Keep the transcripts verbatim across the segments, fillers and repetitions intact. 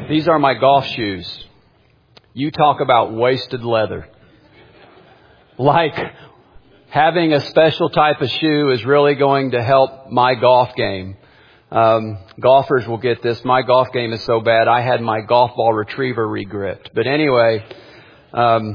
These are my golf shoes. You talk about wasted leather. Like having a special type of shoe is really going to help my golf game. Um, golfers will get this. My golf game is so bad, I had my golf ball retriever re-gripped. But anyway, um,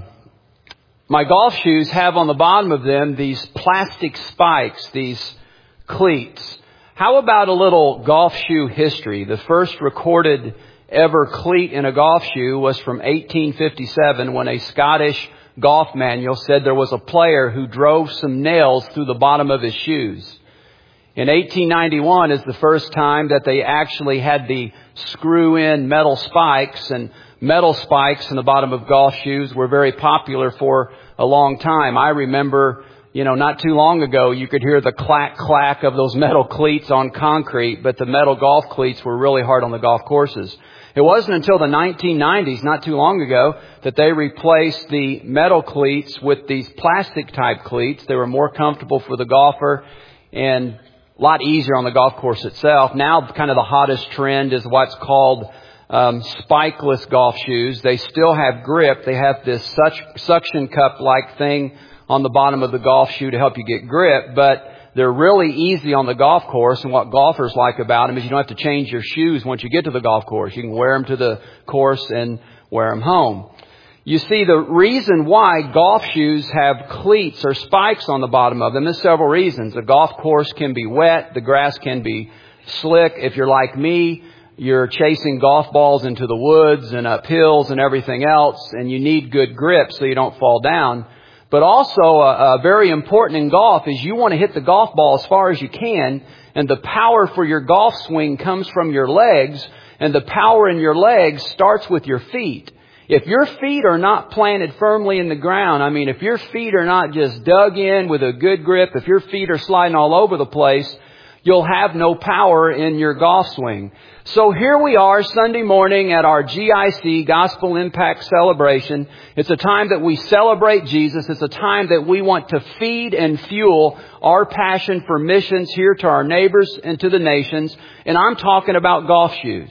my golf shoes have on the bottom of them these plastic spikes, these cleats. How about a little golf shoe history? The first recorded ever cleat in a golf shoe was from eighteen fifty-seven, when a Scottish golf manual said there was a player who drove some nails through the bottom of his shoes. In eighteen ninety-one is the first time that they actually had the screw-in metal spikes, and metal spikes in the bottom of golf shoes were very popular for a long time. I remember, you know, not too long ago, you could hear the clack, clack of those metal cleats on concrete, but the metal golf cleats were really hard on the golf courses. It wasn't until the nineteen nineties, not too long ago, that they replaced the metal cleats with these plastic type cleats. They were more comfortable for the golfer and a lot easier on the golf course itself. Now, kind of the hottest trend is what's called um, spikeless golf shoes. They still have grip. They have this such suction cup-like thing on the bottom of the golf shoe to help you get grip, but they're really easy on the golf course. And what golfers like about them is you don't have to change your shoes once you get to the golf course. You can wear them to the course and wear them home. You see, the reason why golf shoes have cleats or spikes on the bottom of them is several reasons. The golf course can be wet. The grass can be slick. If you're like me, you're chasing golf balls into the woods and up hills and everything else, and you need good grip so you don't fall down. But also, uh, uh, very important in golf is you want to hit the golf ball as far as you can, and the power for your golf swing comes from your legs, and the power in your legs starts with your feet. If your feet are not planted firmly in the ground, I mean, if your feet are not just dug in with a good grip, if your feet are sliding all over the place, you'll have no power in your golf swing. So here we are Sunday morning at our G I C, Gospel Impact Celebration. It's a time that we celebrate Jesus. It's a time that we want to feed and fuel our passion for missions here to our neighbors and to the nations. And I'm talking about golf shoes.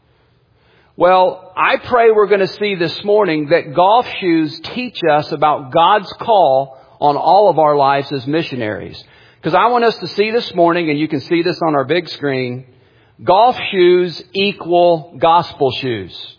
Well, I pray we're going to see this morning that golf shoes teach us about God's call on all of our lives as missionaries. Because I want us to see this morning, and you can see this on our big screen, golf shoes equal gospel shoes.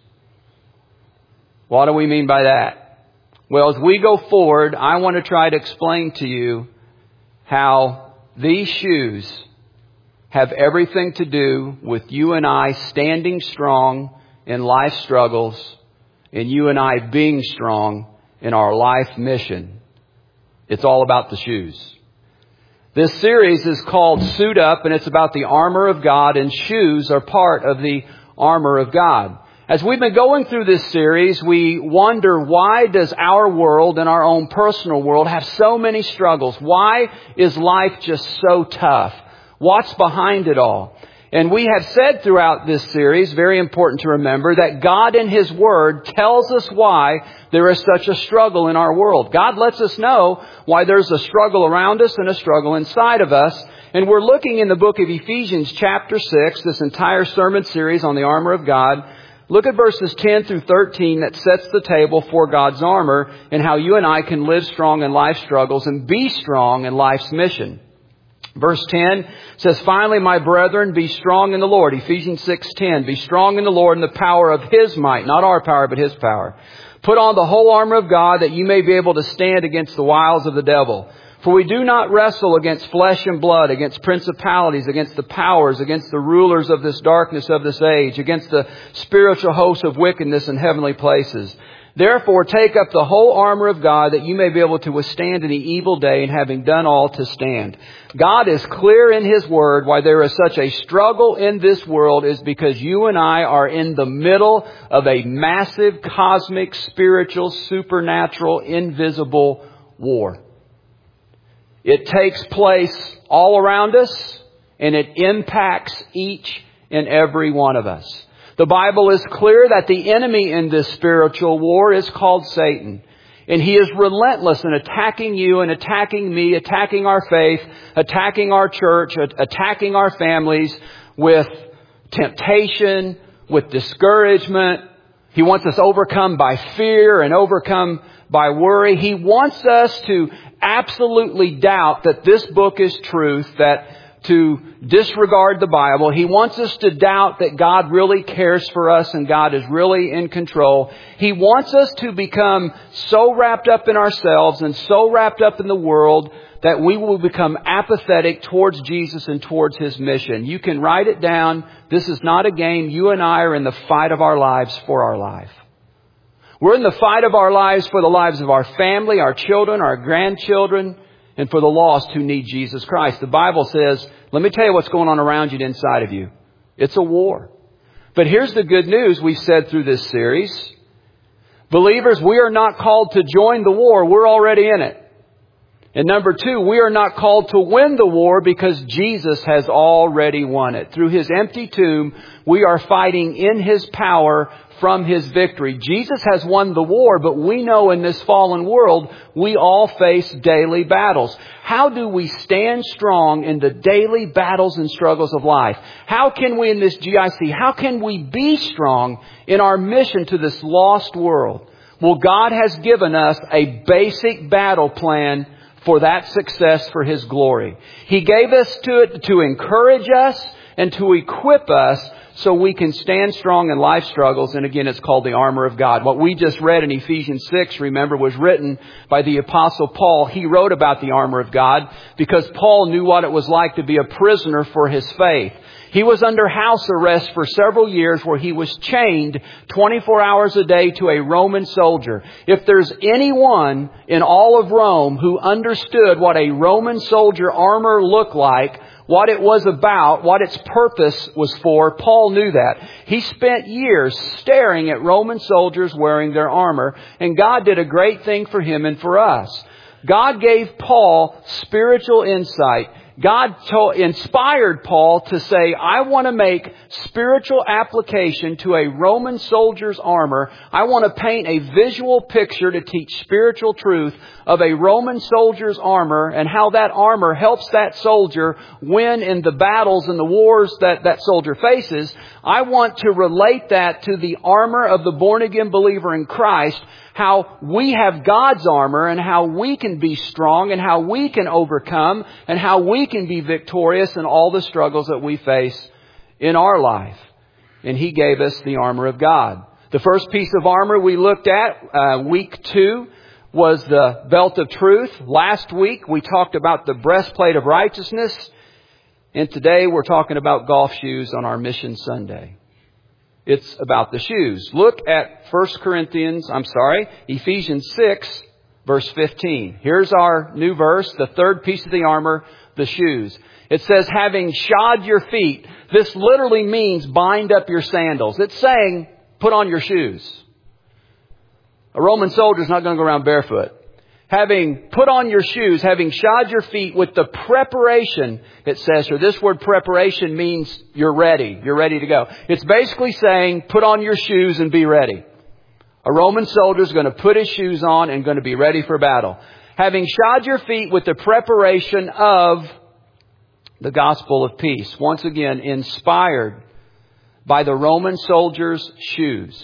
What do we mean by that? Well, as we go forward, I want to try to explain to you how these shoes have everything to do with you and I standing strong in life struggles, and you and I being strong in our life mission. It's all about the shoes. This series is called Suit Up, and it's about the armor of God, and shoes are part of the armor of God. As we've been going through this series, we wonder, why does our world and our own personal world have so many struggles? Why is life just so tough? What's behind it all? And we have said throughout this series, very important to remember, that God in His Word tells us why there is such a struggle in our world. God lets us know why there's a struggle around us and a struggle inside of us. And we're looking in the book of Ephesians chapter six, this entire sermon series on the armor of God. Look at verses ten through thirteen that sets the table for God's armor and how you and I can live strong in life's struggles and be strong in life's mission. Verse ten says, "Finally, my brethren, be strong in the Lord." Ephesians six ten. Be strong in the Lord in the power of His might. Not our power, but His power. Put on the whole armor of God, that you may be able to stand against the wiles of the devil. For we do not wrestle against flesh and blood, against principalities, against the powers, against the rulers of this darkness of this age, against the spiritual hosts of wickedness in heavenly places. Therefore, take up the whole armor of God, that you may be able to withstand in the evil day, and having done all, to stand. God is clear in His Word why there is such a struggle in this world is because you and I are in the middle of a massive, cosmic, spiritual, supernatural, invisible war. It takes place all around us, and it impacts each and every one of us. The Bible is clear that the enemy in this spiritual war is called Satan. And he is relentless in attacking you and attacking me, attacking our faith, attacking our church, attacking our families with temptation, with discouragement. He wants us overcome by fear and overcome by worry. He wants us to absolutely doubt that this book is truth, that to disregard the Bible. He wants us to doubt that God really cares for us and God is really in control. He wants us to become so wrapped up in ourselves and so wrapped up in the world that we will become apathetic towards Jesus and towards His mission. You can write it down. This is not a game. You and I are in the fight of our lives for our life. We're in the fight of our lives for the lives of our family, our children, our grandchildren, and for the lost who need Jesus Christ. The Bible says, let me tell you what's going on around you and inside of you. It's a war. But here's the good news we've said through this series. Believers, we are not called to join the war. We're already in it. And number two, we are not called to win the war because Jesus has already won it. Through His empty tomb, we are fighting in His power from His victory. Jesus has won the war, but we know in this fallen world, we all face daily battles. How do we stand strong in the daily battles and struggles of life? How can we in this G I C, how can we be strong in our mission to this lost world? Well, God has given us a basic battle plan for that success for His glory. He gave us to it to encourage us and to equip us so we can stand strong in life struggles. And again, it's called the armor of God. What we just read in Ephesians six, remember, was written by the Apostle Paul. He wrote about the armor of God because Paul knew what it was like to be a prisoner for his faith. He was under house arrest for several years where he was chained twenty-four hours a day to a Roman soldier. If there's anyone in all of Rome who understood what a Roman soldier armor looked like, what it was about, what its purpose was for, Paul knew that. He spent years staring at Roman soldiers wearing their armor, and God did a great thing for him and for us. God gave Paul spiritual insight. God told, inspired Paul to say, I want to make spiritual application to a Roman soldier's armor. I want to paint a visual picture to teach spiritual truth of a Roman soldier's armor and how that armor helps that soldier win in the battles and the wars that that soldier faces. I want to relate that to the armor of the born-again believer in Christ, how we have God's armor and how we can be strong and how we can overcome and how we can be victorious in all the struggles that we face in our life. And He gave us the armor of God. The first piece of armor we looked at, uh, week two, was the belt of truth. Last week we talked about the breastplate of righteousness. And today we're talking about golf shoes on our Mission Sunday. It's about the shoes. Look at First Corinthians, I'm sorry, Ephesians six, verse fifteen. Here's our new verse, the third piece of the armor, the shoes. It says, having shod your feet. This literally means bind up your sandals. It's saying, put on your shoes. A Roman soldier is not going to go around barefoot. Having put on your shoes, having shod your feet with the preparation, it says here. This word preparation means you're ready. You're ready to go. It's basically saying, put on your shoes and be ready. A Roman soldier is going to put his shoes on and going to be ready for battle. Having shod your feet with the preparation of the gospel of peace. Once again, inspired by the Roman soldier's shoes.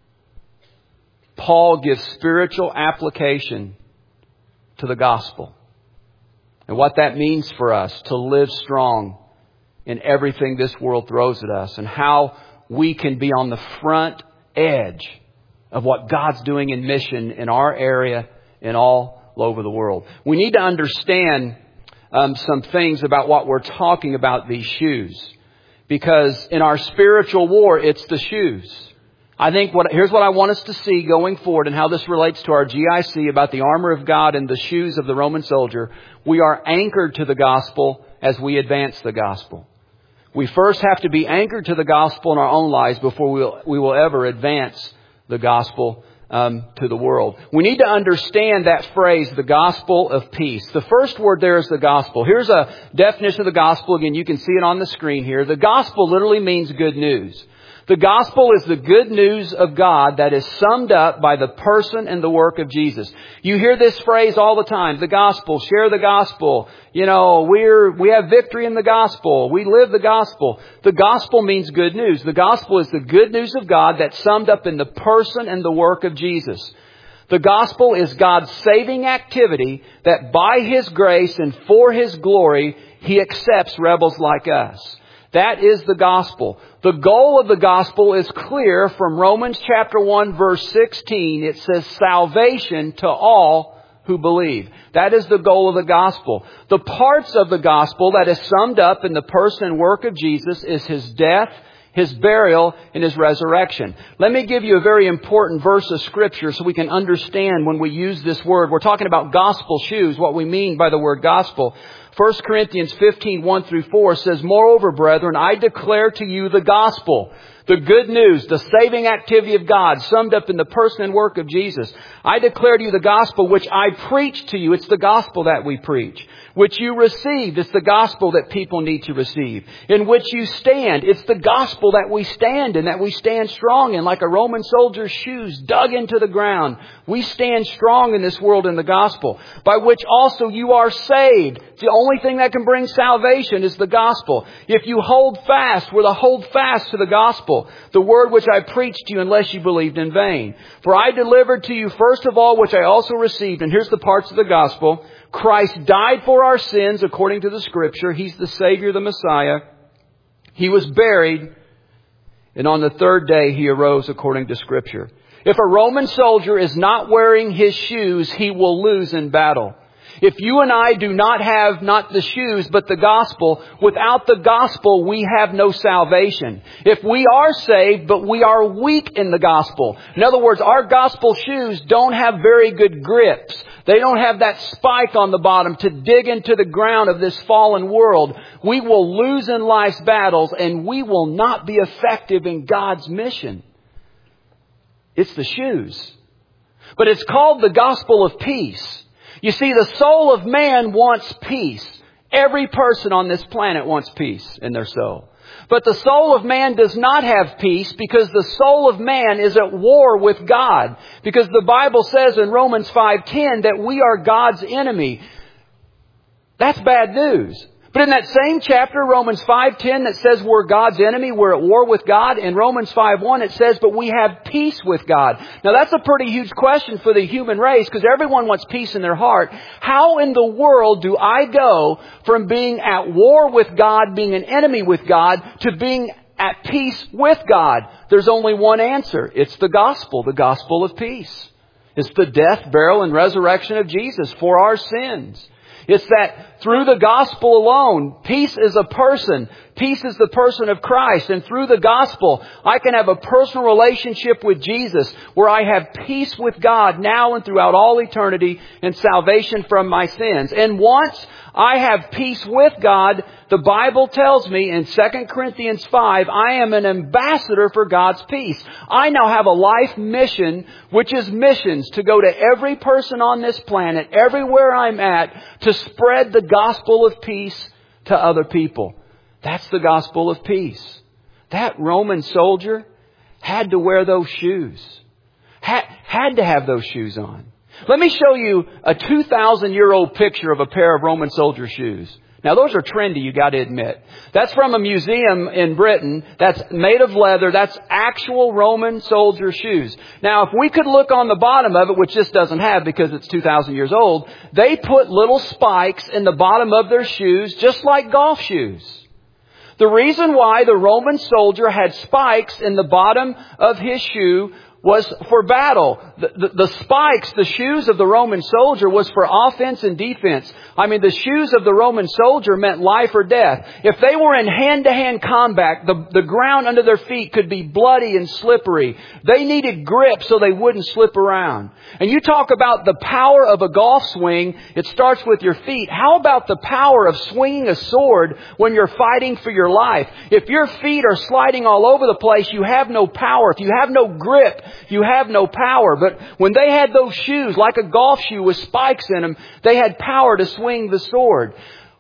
Paul gives spiritual application to the gospel and what that means for us to live strong in everything this world throws at us and how we can be on the front edge of what God's doing in mission in our area and all over the world. We need to understand um, some things about what we're talking about, these shoes, because in our spiritual war, it's the shoes. I think what, here's what I want us to see going forward and how this relates to our G I C about the armor of God and the shoes of the Roman soldier. We are anchored to the gospel as we advance the gospel. We first have to be anchored to the gospel in our own lives before we will, we will ever advance the gospel um, to the world. We need to understand that phrase, the gospel of peace. The first word there is the gospel. Here's a definition of the gospel. Again, you can see it on the screen here. The gospel literally means good news. The gospel is the good news of God that is summed up by the person and the work of Jesus. You hear this phrase all the time, the gospel, share the gospel. You know, we're, we have victory in the gospel. We live the gospel. The gospel means good news. The gospel is the good news of God that's summed up in the person and the work of Jesus. The gospel is God's saving activity that by His grace and for His glory, He accepts rebels like us. That is the gospel. The goal of the gospel is clear from Romans chapter one verse sixteen. It says salvation to all who believe. That is the goal of the gospel. The parts of the gospel that is summed up in the person and work of Jesus is His death, His burial, and His resurrection. Let me give you a very important verse of Scripture so we can understand when we use this word. We're talking about gospel shoes, what we mean by the word gospel. First Corinthians fifteen, one through four says, "Moreover, brethren, I declare to you the gospel." The good news, the saving activity of God summed up in the person and work of Jesus. "I declare to you the gospel which I preach to you." It's the gospel that we preach. "Which you received." It's the gospel that people need to receive. "In which you stand." It's the gospel that we stand in, that we stand strong in, like a Roman soldier's shoes dug into the ground. We stand strong in this world in the gospel. "By which also you are saved." The only thing that can bring salvation is the gospel. "If you hold fast," we're to hold fast to the gospel, "the word which I preached to you, unless you believed in vain. For I delivered to you first of all which I also received." And here's the parts of the gospel. Christ died for our sins according to the Scripture. He's the Savior, the Messiah. He was buried. And on the third day He arose according to Scripture. If a Roman soldier is not wearing his shoes, he will lose in battle. If you and I do not have not the shoes, but the gospel, without the gospel, we have no salvation. If we are saved, but we are weak in the gospel. In other words, our gospel shoes don't have very good grips. They don't have that spike on the bottom to dig into the ground of this fallen world. We will lose in life's battles, and we will not be effective in God's mission. It's the shoes. But it's called the gospel of peace. You see, the soul of man wants peace. Every person on this planet wants peace in their soul. But the soul of man does not have peace because the soul of man is at war with God. Because the Bible says in Romans five ten that we are God's enemy. That's bad news. But in that same chapter, Romans five ten, that says we're God's enemy, we're at war with God. In Romans five one, it says, but we have peace with God. Now that's a pretty huge question for the human race because everyone wants peace in their heart. How in the world do I go from being at war with God, being an enemy with God, to being at peace with God? There's only one answer. It's the gospel, the gospel of peace. It's the death, burial, and resurrection of Jesus for our sins. It's that through the gospel alone, peace is a person. Peace is the person of Christ. And through the gospel, I can have a personal relationship with Jesus where I have peace with God now and throughout all eternity and salvation from my sins. And once I have peace with God, the Bible tells me in Second Corinthians five, I am an ambassador for God's peace. I now have a life mission, which is missions, to go to every person on this planet, everywhere I'm at, to spread the gospel of peace to other people. That's the gospel of peace. That Roman soldier had to wear those shoes. Had, had to have those shoes on. Let me show you a two thousand year old picture of a pair of Roman soldier shoes. Now those are trendy, you got to admit. That's from a museum in Britain that's made of leather. That's actual Roman soldier shoes. Now if we could look on the bottom of it, which this doesn't have because it's two thousand years old, they put little spikes in the bottom of their shoes just like golf shoes. The reason why the Roman soldier had spikes in the bottom of his shoe was for battle. The, the, the spikes, the shoes of the Roman soldier was for offense and defense. I mean, the shoes of the Roman soldier meant life or death. If they were in hand-to-hand combat, the, the ground under their feet could be bloody and slippery. They needed grip so they wouldn't slip around. And you talk about the power of a golf swing, it starts with your feet. How about the power of swinging a sword when you're fighting for your life? If your feet are sliding all over the place, you have no power. If you have no grip, you have no power. But when they had those shoes, like a golf shoe with spikes in them, they had power to swing the sword.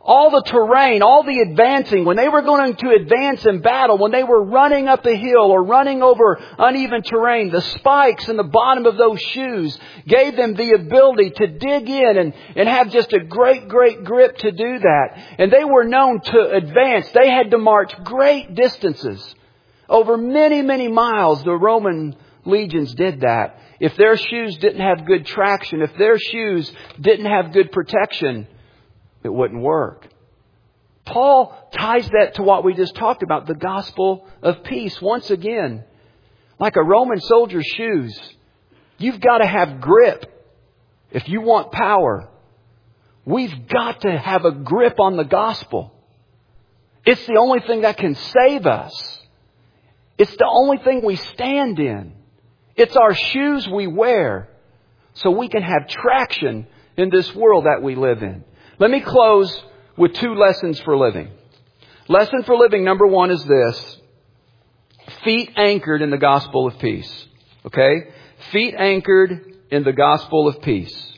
all the terrain, all the advancing, when they were going to advance in battle, when they were running up a hill or running over uneven terrain, the spikes in the bottom of those shoes gave them the ability to dig in and, and have just a great, great grip to do that. And they were known to advance. They had to march great distances. Over many, many miles, the Roman legions did that. If their shoes didn't have good traction, if their shoes didn't have good protection, it wouldn't work. Paul ties that to what we just talked about, the gospel of peace. Once again, like a Roman soldier's shoes, you've got to have grip if you want power. We've got to have a grip on the gospel. It's the only thing that can save us. It's the only thing we stand in. It's our shoes we wear so we can have traction in this world that we live in. Let me close with two lessons for living. Lesson for living number one is this. Feet anchored in the gospel of peace. Okay? Feet anchored in the gospel of peace.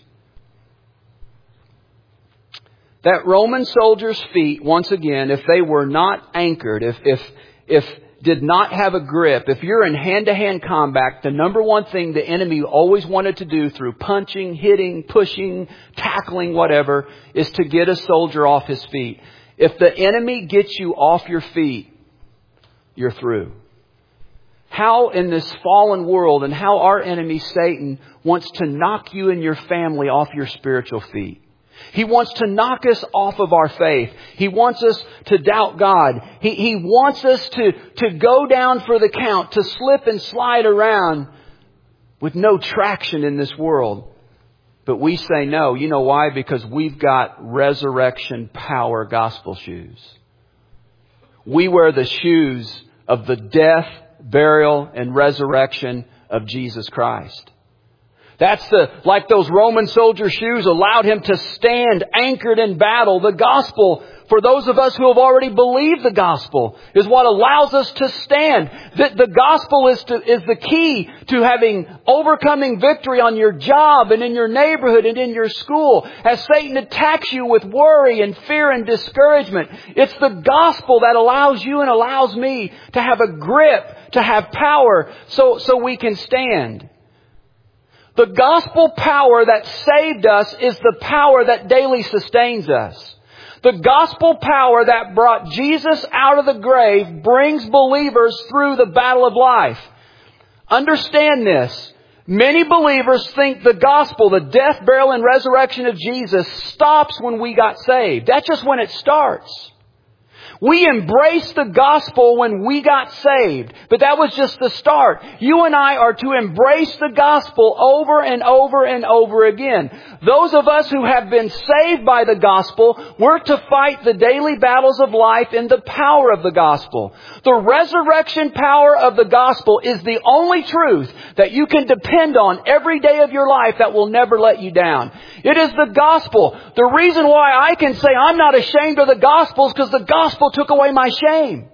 That Roman soldier's feet, once again, if they were not anchored, if, if, if, did not have a grip, if you're in hand-to-hand combat, the number one thing the enemy always wanted to do through punching, hitting, pushing, tackling, whatever, is to get a soldier off his feet. If the enemy gets you off your feet, you're through. How in this fallen world and how our enemy Satan wants to knock you and your family off your spiritual feet. He wants to knock us off of our faith. He wants us to doubt God. He, he wants us to, to go down for the count, to slip and slide around with no traction in this world. But we say no. You know why? Because we've got resurrection power gospel shoes. We wear the shoes of the death, burial, and resurrection of Jesus Christ. That's the, like those Roman soldier shoes allowed him to stand anchored in battle. The gospel, for those of us who have already believed the gospel, is what allows us to stand. The, the gospel is to, is the key to having overcoming victory on your job and in your neighborhood and in your school. As Satan attacks you with worry and fear and discouragement, it's the gospel that allows you and allows me to have a grip, to have power, so, so we can stand. The gospel power that saved us is the power that daily sustains us. The gospel power that brought Jesus out of the grave brings believers through the battle of life. Understand this. Many believers think the gospel, the death, burial, and resurrection of Jesus stops when we got saved. That's just when it starts. We embraced the gospel when we got saved, but that was just the start. You and I are to embrace the gospel over and over and over again. Those of us who have been saved by the gospel, we're to fight the daily battles of life in the power of the gospel. The resurrection power of the gospel is the only truth that you can depend on every day of your life that will never let you down. It is the gospel. The reason why I can say I'm not ashamed of the gospel is because the gospel took away my shame.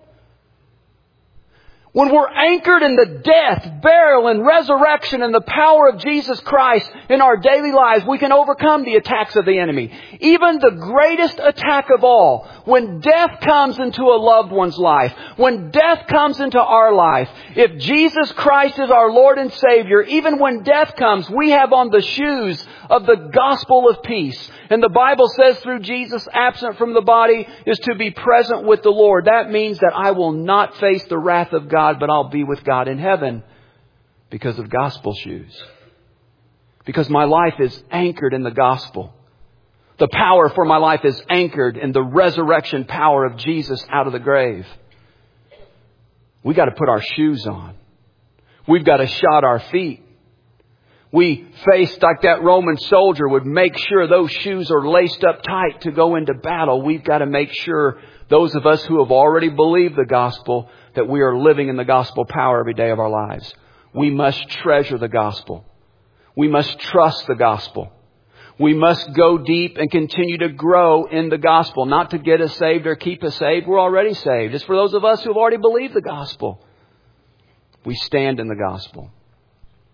When we're anchored in the death, burial, and resurrection and the power of Jesus Christ in our daily lives, we can overcome the attacks of the enemy. Even the greatest attack of all, when death comes into a loved one's life, when death comes into our life, if Jesus Christ is our Lord and Savior, even when death comes, we have on the shoes of the gospel of peace. And the Bible says through Jesus, absent from the body is to be present with the Lord. That means that I will not face the wrath of God, but I'll be with God in heaven because of gospel shoes. Because my life is anchored in the gospel. The power for my life is anchored in the resurrection power of Jesus out of the grave. We got to put our shoes on. We've got to shod our feet. We faced like that Roman soldier would make sure those shoes are laced up tight to go into battle. We've got to make sure, those of us who have already believed the gospel, that we are living in the gospel power every day of our lives. We must treasure the gospel. We must trust the gospel. We must go deep and continue to grow in the gospel. Not to get us saved or keep us saved. We're already saved. It's for those of us who have already believed the gospel. We stand in the gospel.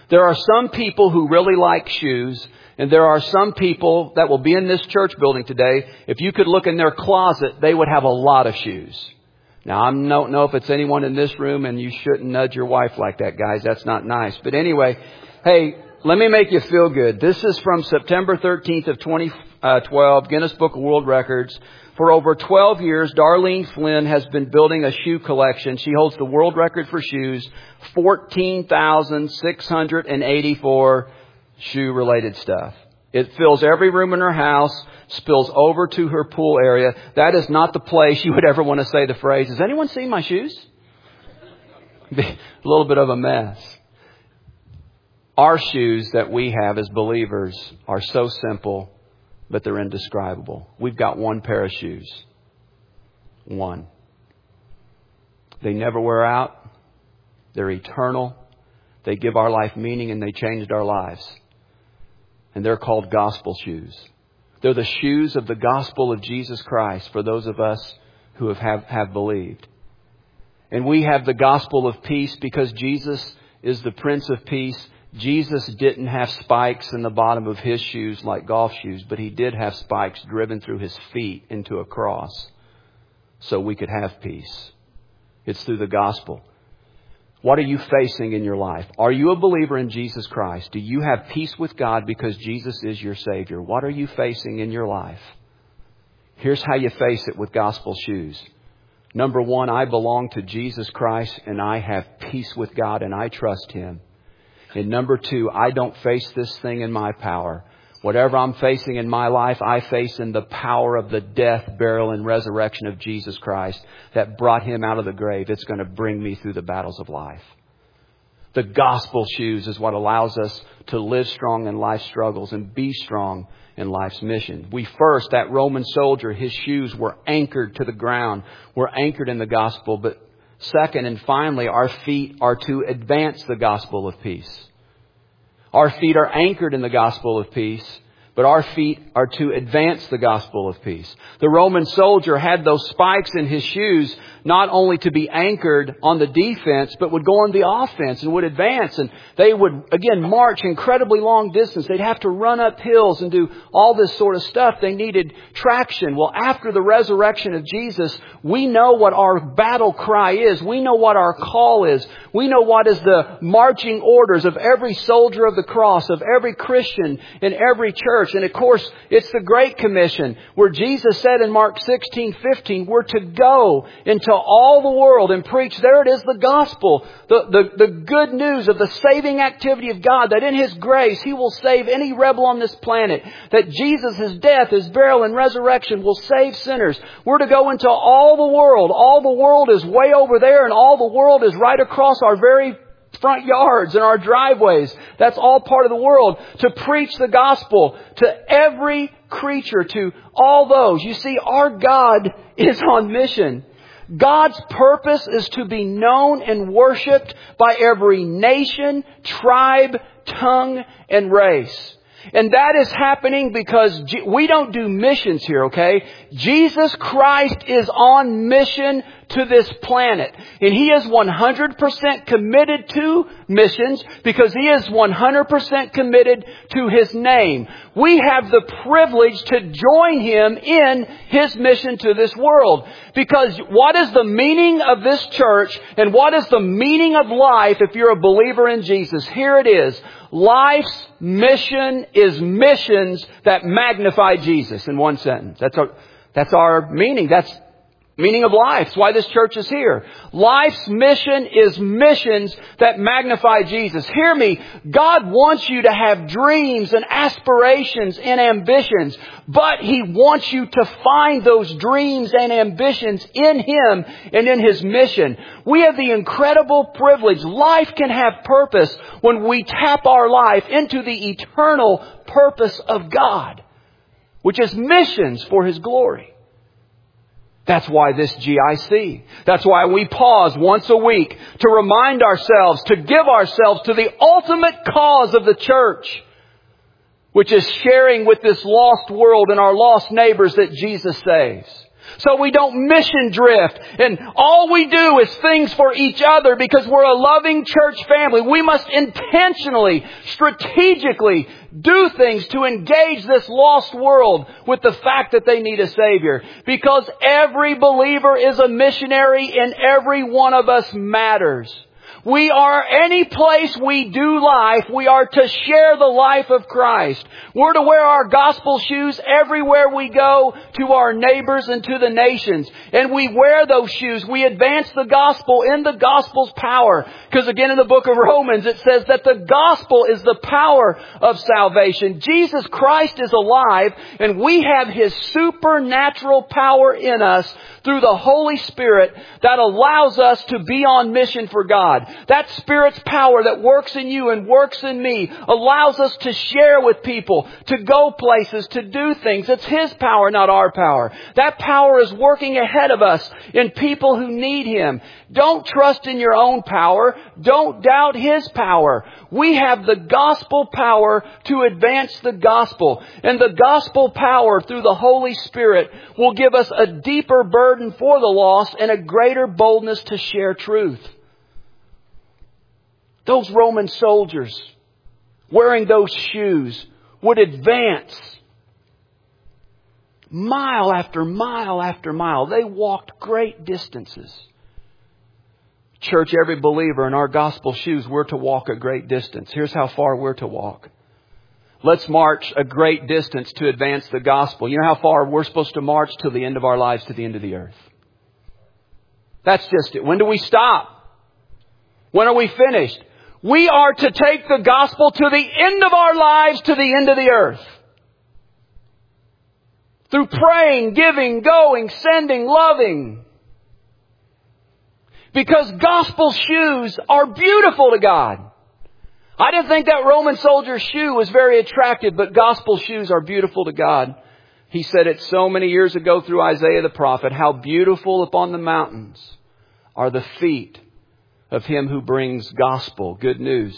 There are some people who really like shoes, and there are some people that will be in this church building today. If you could look in their closet, they would have a lot of shoes. Now, I don't know if it's anyone in this room, and you shouldn't nudge your wife like that, guys. That's not nice. But anyway, hey, let me make you feel good. This is from September thirteenth of twenty twelve, Guinness Book of World Records. For over twelve years, Darlene Flynn has been building a shoe collection. She holds the world record for shoes, fourteen thousand six hundred eighty-four shoe-related stuff. It fills every room in her house, spills over to her pool area. That is not the place you would ever want to say the phrase, "Has anyone seen my shoes?" A little bit of a mess. Our shoes that we have as believers are so simple, but they're indescribable. We've got one pair of shoes. One. They never wear out. They're eternal. They give our life meaning, and they changed our lives. And they're called gospel shoes. They're the shoes of the gospel of Jesus Christ for those of us who have, have, have believed. And we have the gospel of peace because Jesus is the Prince of Peace. Jesus didn't have spikes in the bottom of his shoes like golf shoes, but he did have spikes driven through his feet into a cross so we could have peace. It's through the gospel. What are you facing in your life? Are you a believer in Jesus Christ? Do you have peace with God because Jesus is your Savior? What are you facing in your life? Here's how you face it with gospel shoes. Number one, I belong to Jesus Christ and I have peace with God and I trust Him. And number two, I don't face this thing in my power. Whatever I'm facing in my life, I face in the power of the death, burial, and resurrection of Jesus Christ that brought Him out of the grave. It's going to bring me through the battles of life. The gospel shoes is what allows us to live strong in life's struggles and be strong in life's mission. We first, that Roman soldier, his shoes were anchored to the ground. We're anchored in the gospel. But second and finally, our feet are to advance the gospel of peace. Our feet are anchored in the gospel of peace, but our feet are to advance the gospel of peace. The Roman soldier had those spikes in his shoes not only to be anchored on the defense, but would go on the offense and would advance. And they would, again, march incredibly long distance. They'd have to run up hills and do all this sort of stuff. They needed traction. Well, after the resurrection of Jesus, we know what our battle cry is. We know what our call is. We know what is the marching orders of every soldier of the cross, of every Christian in every church. And of course, it's the Great Commission where Jesus said in Mark sixteen fifteen, we're to go into all the world and preach. There it is, the gospel, the, the, the good news of the saving activity of God, that in His grace He will save any rebel on this planet, that Jesus' death, His burial and resurrection will save sinners. We're to go into all the world. All the world is way over there and all the world is right across our very front yards and our driveways. That's all part of the world. To preach the gospel to every creature, to all those. You see, our God is on mission. God's purpose is to be known and worshipped by every nation, tribe, tongue, and race. And that is happening because we don't do missions here, okay? Jesus Christ is on mission to this planet. And He is one hundred percent committed to missions because He is one hundred percent committed to His name. We have the privilege to join Him in His mission to this world. Because what is the meaning of this church and what is the meaning of life if you're a believer in Jesus? Here it is. Life's mission is missions that magnify Jesus in one sentence. That's our, that's our meaning. That's meaning of life. That's why this church is here. Life's mission is missions that magnify Jesus. Hear me. God wants you to have dreams and aspirations and ambitions, but He wants you to find those dreams and ambitions in Him and in His mission. We have the incredible privilege. Life can have purpose when we tap our life into the eternal purpose of God, which is missions for His glory. That's why this G I C. That's why we pause once a week to remind ourselves, to give ourselves to the ultimate cause of the church, which is sharing with this lost world and our lost neighbors that Jesus saves. So we don't mission drift. And all we do is things for each other because we're a loving church family. We must intentionally, strategically do things to engage this lost world with the fact that they need a Savior. Because every believer is a missionary and every one of us matters. We are, any place we do life, we are to share the life of Christ. We're to wear our gospel shoes everywhere we go, to our neighbors and to the nations. And we wear those shoes. We advance the gospel in the gospel's power. Because again, in the book of Romans, it says that the gospel is the power of salvation. Jesus Christ is alive, and we have His supernatural power in us through the Holy Spirit that allows us to be on mission for God. That Spirit's power that works in you and works in me allows us to share with people, to go places, to do things. It's His power, not our power. That power is working ahead of us in people who need Him. Don't trust in your own power. Don't doubt His power. We have the gospel power to advance the gospel. And the gospel power through the Holy Spirit will give us a deeper burden for the lost and a greater boldness to share truth. Those Roman soldiers wearing those shoes would advance mile after mile after mile. They walked great distances. Church, every believer in our gospel shoes, we're to walk a great distance. Here's how far we're to walk. Let's march a great distance to advance the gospel. You know how far we're supposed to march? Till the end of our lives, to the end of the earth. That's just it. When do we stop? When are we finished? We are to take the gospel to the end of our lives, to the end of the earth. Through praying, giving, going, sending, loving. Because gospel shoes are beautiful to God. I didn't think that Roman soldier's shoe was very attractive, but gospel shoes are beautiful to God. He said it so many years ago through Isaiah the prophet, how beautiful upon the mountains are the feet of Him who brings gospel, good news.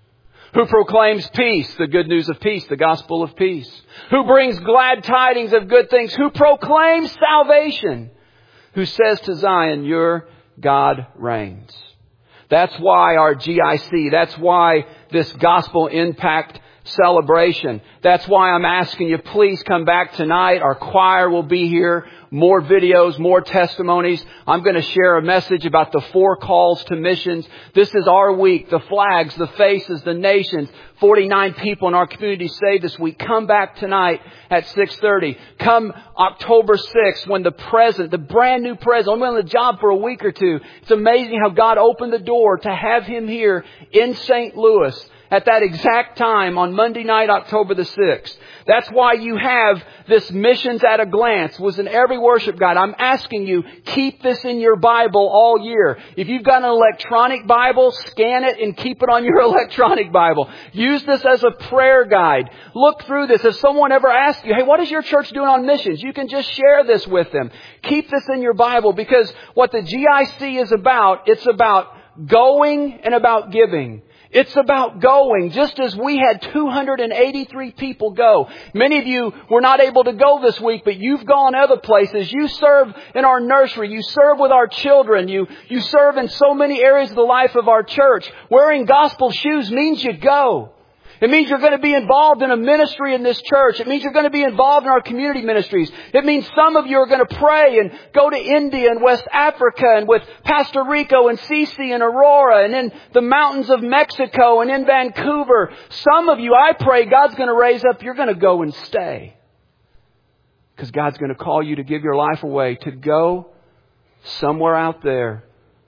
Who proclaims peace, the good news of peace, the gospel of peace. Who brings glad tidings of good things. Who proclaims salvation. Who says to Zion, your God reigns. That's why our G I C, that's why this gospel impact celebration. That's why I'm asking you, please come back tonight. Our choir will be here. More videos, more testimonies. I'm going to share a message about the four calls to missions. This is our week. The flags, the faces, the nations. forty-nine people in our community saved this week. Come back tonight at six thirty. Come October sixth when the president, the brand new president, only been on the job for a week or two. It's amazing how God opened the door to have him here in Saint Louis at that exact time on Monday night, October the sixth. That's why you have this Missions at a Glance. Was in every worship guide. I'm asking you, keep this in your Bible all year. If you've got an electronic Bible, scan it and keep it on your electronic Bible. Use this as a prayer guide. Look through this. If someone ever asks you, hey, what is your church doing on missions? You can just share this with them. Keep this in your Bible, because what the G I C is about, it's about going and about giving. It's about going, just as we had two hundred eighty-three people go. Many of you were not able to go this week, but you've gone other places. You serve in our nursery. You serve with our children. You, you serve in so many areas of the life of our church. Wearing gospel shoes means you go. It means you're going to be involved in a ministry in this church. It means you're going to be involved in our community ministries. It means some of you are going to pray and go to India and West Africa and with Pastor Rico and Cece and Aurora and in the mountains of Mexico and in Vancouver. Some of you, I pray, God's going to raise up. You're going to go and stay. Because God's going to call you to give your life away, to go somewhere out there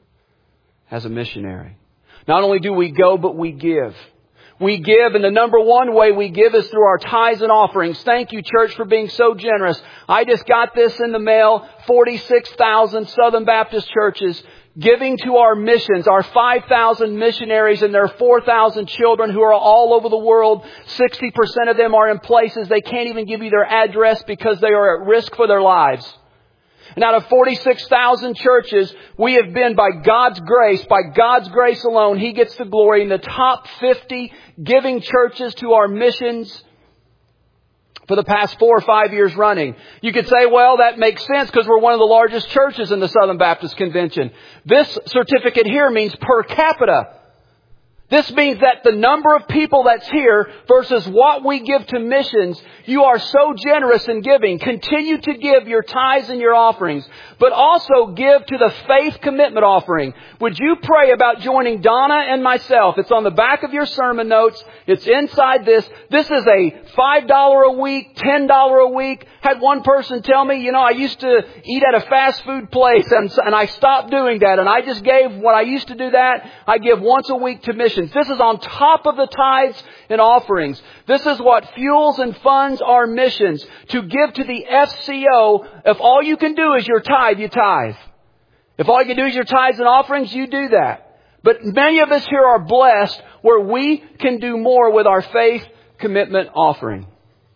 as a missionary. Not only do we go, but we give. We give, and the number one way we give is through our tithes and offerings. Thank you, church, for being so generous. I just got this in the mail. forty-six thousand Southern Baptist churches giving to our missions, our five thousand missionaries and their four thousand children who are all over the world. sixty percent of them are in places they can't even give you their address because they are at risk for their lives. And out of forty-six thousand churches, we have been, by God's grace, by God's grace alone, He gets the glory, in the top fifty giving churches to our missions. for the past four or five years running. You could say, well, that makes sense because we're one of the largest churches in the Southern Baptist Convention. This certificate here means per capita. This means that the number of people that's here versus what we give to missions, you are so generous in giving. Continue to give your tithes and your offerings, but also give to the faith commitment offering. Would you pray about joining Donna and myself? It's on the back of your sermon notes. It's inside this. This is a five dollars a week, ten dollars a week. Had one person tell me, you know, I used to eat at a fast food place and, and I stopped doing that. And I just gave what I used to do that. I give once a week to missions. This is on top of the tithes and offerings. This is what fuels and funds our missions. To give to the F C O, if all you can do is your tithe, you tithe. If all you can do is your tithes and offerings, you do that. But many of us here are blessed where we can do more with our faith commitment offering.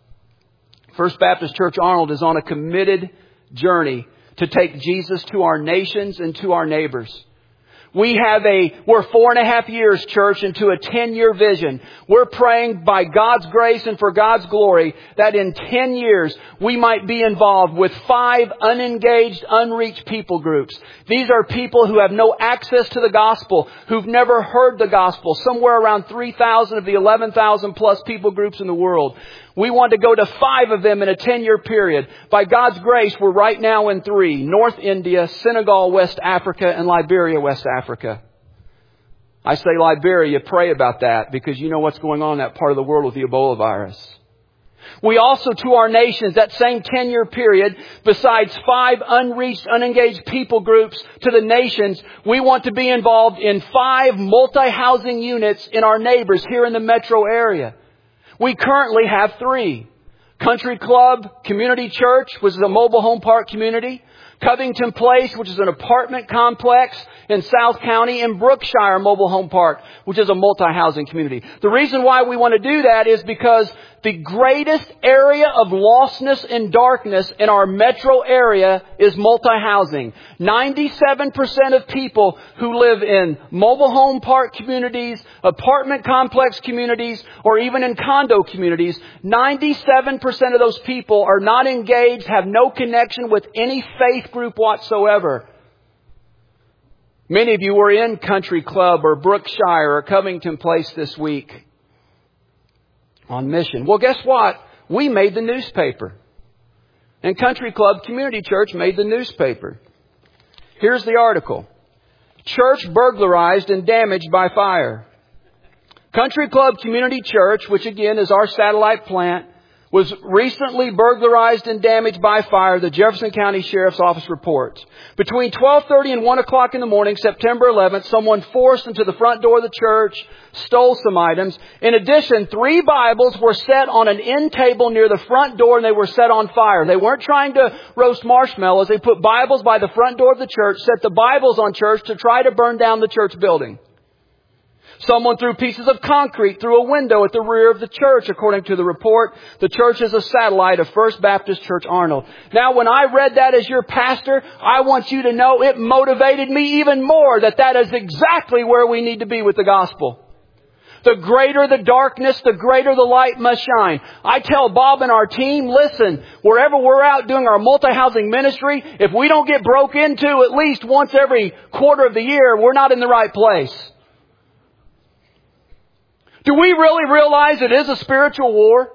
First Baptist Church Arnold is on a committed journey to take Jesus to our nations and to our neighbors. We have a, we're four and a half years, church, into a ten-year vision. We're praying by God's grace and for God's glory that in ten years we might be involved with five unengaged, unreached people groups. These are people who have no access to the gospel, who've never heard the gospel, somewhere around three thousand of the eleven thousand plus people groups in the world. We want to go to five of them in a ten-year period. By God's grace, we're right now in three. North India, Senegal, West Africa, and Liberia, West Africa. I say Liberia, pray about that because you know what's going on in that part of the world with the Ebola virus. We also, to our nations, that same ten-year period, besides five unreached, unengaged people groups to the nations, we want to be involved in five multi-housing units in our neighbors here in the metro area. We currently have three. Country Club Community Church, which is a mobile home park community. Covington Place, which is an apartment complex in South County. And Brookshire Mobile Home Park, which is a multi-housing community. The reason why we want to do that is because the greatest area of lostness and darkness in our metro area is multi-housing. ninety-seven percent of people who live in mobile home park communities, apartment complex communities, or even in condo communities, ninety-seven percent of those people are not engaged, have no connection with any faith group whatsoever. Many of you were in Country Club or Brookshire or Covington Place this week on mission. Well, guess what? We made the newspaper. And Country Club Community Church made the newspaper. Here's the article. Church burglarized and damaged by fire. Country Club Community Church, which again is our satellite plant, was recently burglarized and damaged by fire, the Jefferson County Sheriff's Office reports. Between twelve thirty and one o'clock in the morning, September eleventh, someone forced into the front door of the church, stole some items. In addition, three Bibles were set on an end table near the front door and they were set on fire. They weren't trying to roast marshmallows. They put Bibles by the front door of the church, set the Bibles on church to try to burn down the church building. Someone threw pieces of concrete through a window at the rear of the church, according to the report. The church is a satellite of First Baptist Church Arnold. Now, when I read that as your pastor, I want you to know it motivated me even more that that is exactly where we need to be with the gospel. The greater the darkness, the greater the light must shine. I tell Bob and our team, listen, wherever we're out doing our multi-housing ministry, if we don't get broke into at least once every quarter of the year, we're not in the right place. Do we really realize it is a spiritual war?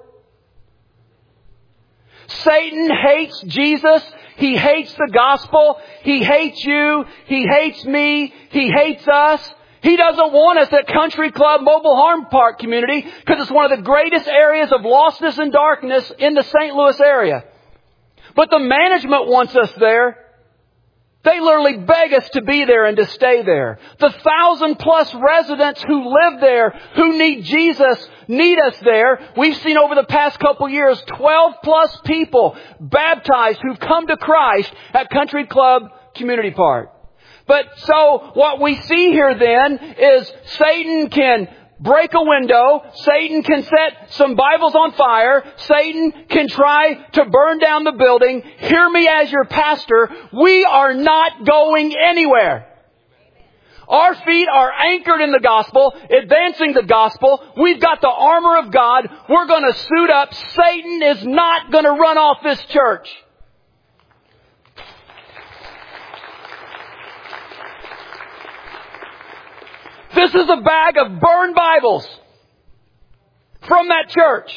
Satan hates Jesus. He hates the gospel. He hates you. He hates me. He hates us. He doesn't want us at Country Club Mobile Home Park community because it's one of the greatest areas of lostness and darkness in the Saint Louis area. But the management wants us there. They literally beg us to be there and to stay there. The thousand plus residents who live there, who need Jesus, need us there. We've seen over the past couple years, twelve plus people baptized who've come to Christ at Country Club Community Park. But so what we see here then is Satan can break a window. Satan can set some Bibles on fire. Satan can try to burn down the building. Hear me as your pastor. We are not going anywhere. Our feet are anchored in the gospel, advancing the gospel. We've got the armor of God. We're going to suit up. Satan is not going to run off this church. This is a bag of burned Bibles from that church.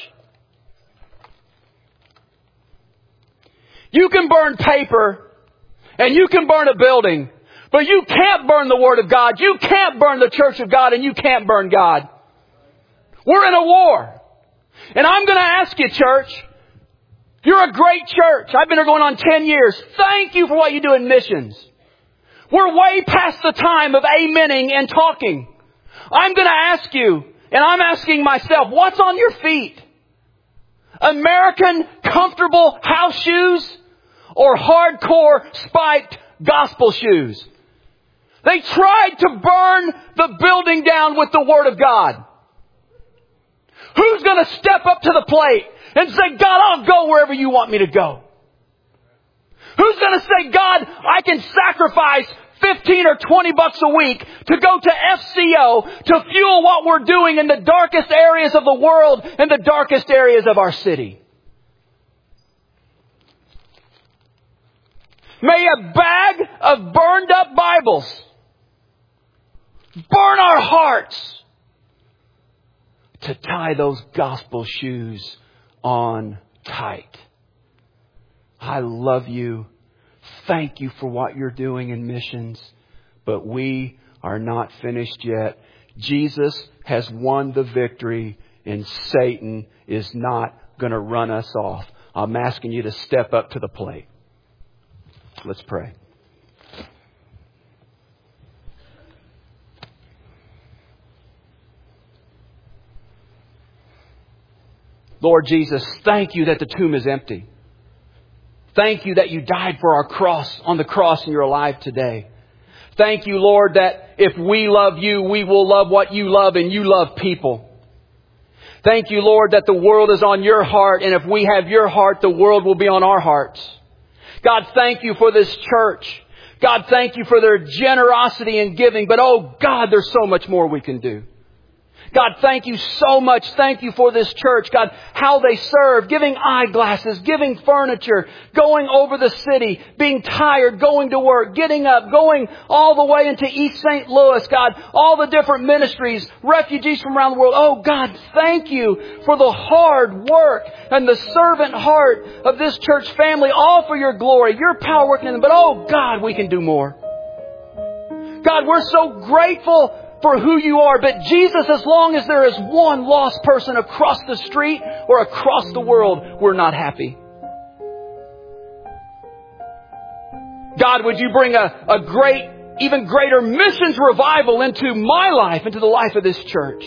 You can burn paper and you can burn a building, but you can't burn the Word of God. You can't burn the church of God, and you can't burn God. We're in a war. And I'm going to ask you, church, you're a great church. I've been here going on ten years. Thank you for what you do in missions. We're way past the time of amening and talking. I'm going to ask you, and I'm asking myself, what's on your feet? American comfortable house shoes or hardcore spiked gospel shoes? They tried to burn the building down with the Word of God. Who's going to step up to the plate and say, God, I'll go wherever you want me to go? Who's going to say, God, I can sacrifice fifteen or twenty bucks a week to go to F C O to fuel what we're doing in the darkest areas of the world and the darkest areas of our city? May a bag of burned up Bibles burn our hearts to tie those gospel shoes on tight. I love you. Thank you for what you're doing in missions. But we are not finished yet. Jesus has won the victory, and Satan is not going to run us off. I'm asking you to step up to the plate. Let's pray. Lord Jesus, thank you that the tomb is empty. Thank you that you died for our cross on the cross and you're alive today. Thank you, Lord, that if we love you, we will love what you love, and you love people. Thank you, Lord, that the world is on your heart, and if we have your heart, the world will be on our hearts. God, thank you for this church. God, thank you for their generosity and giving. But oh God, there's so much more we can do. God, thank you so much. Thank you for this church. God, how they serve, giving eyeglasses, giving furniture, going over the city, being tired, going to work, getting up, going all the way into East Saint Louis. God, all the different ministries, refugees from around the world. Oh God, thank you for the hard work and the servant heart of this church family, all for your glory, your power working in them. But oh God, we can do more. God, we're so grateful for who you are. But Jesus, as long as there is one lost person across the street or across the world, we're not happy. God, would you bring a, a great, even greater missions revival into my life, into the life of this church?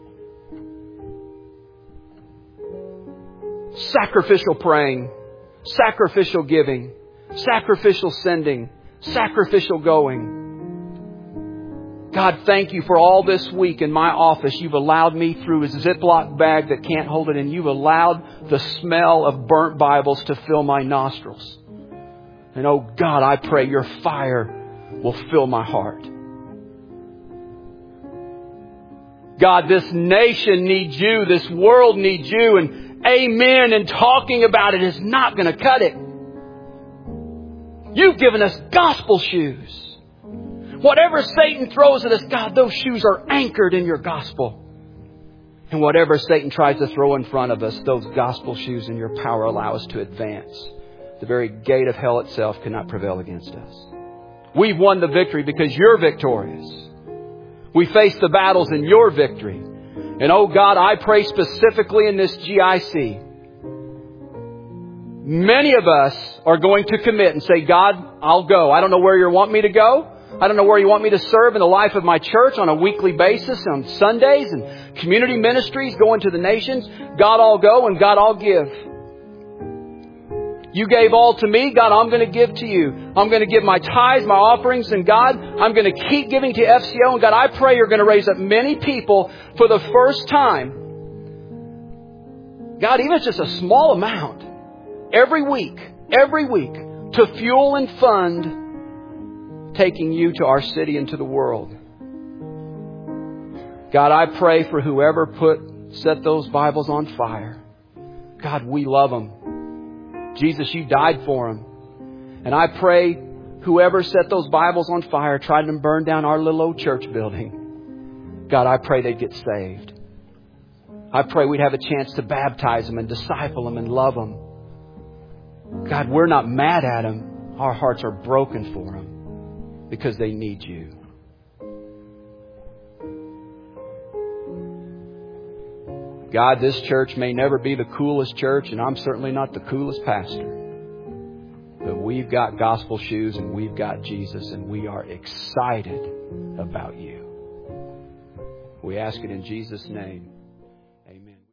Sacrificial praying, sacrificial giving, sacrificial sending, sacrificial going. God, thank you for all this week in my office. You've allowed me through a Ziploc bag that can't hold it, and you've allowed the smell of burnt Bibles to fill my nostrils. And oh God, I pray your fire will fill my heart. God, this nation needs you. This world needs you. And amen and talking about it is not going to cut it. You've given us gospel shoes. Whatever Satan throws at us, God, those shoes are anchored in your gospel. And whatever Satan tries to throw in front of us, those gospel shoes and your power allow us to advance. The very gate of hell itself cannot prevail against us. We've won the victory because you're victorious. We face the battles in your victory. And oh God, I pray specifically in this G I C. Many of us are going to commit and say, God, I'll go. I don't know where you want me to go. I don't know where you want me to serve in the life of my church on a weekly basis, on Sundays and community ministries, going to the nations. God, I'll go, and God, I'll give. You gave all to me. God, I'm going to give to you. I'm going to give my tithes, my offerings, and God, I'm going to keep giving to F C O. And God, I pray you're going to raise up many people for the first time. God, even if it's just a small amount, every week, every week, to fuel and fund taking you to our city and to the world. God, I pray for whoever put, set those Bibles on fire. God, we love them. Jesus, you died for them. And I pray whoever set those Bibles on fire, tried to burn down our little old church building. God, I pray they'd get saved. I pray we'd have a chance to baptize them and disciple them and love them. God, we're not mad at them. Our hearts are broken for them because they need you. God, this church may never be the coolest church, and I'm certainly not the coolest pastor. But we've got gospel shoes and we've got Jesus, and we are excited about you. We ask it in Jesus' name.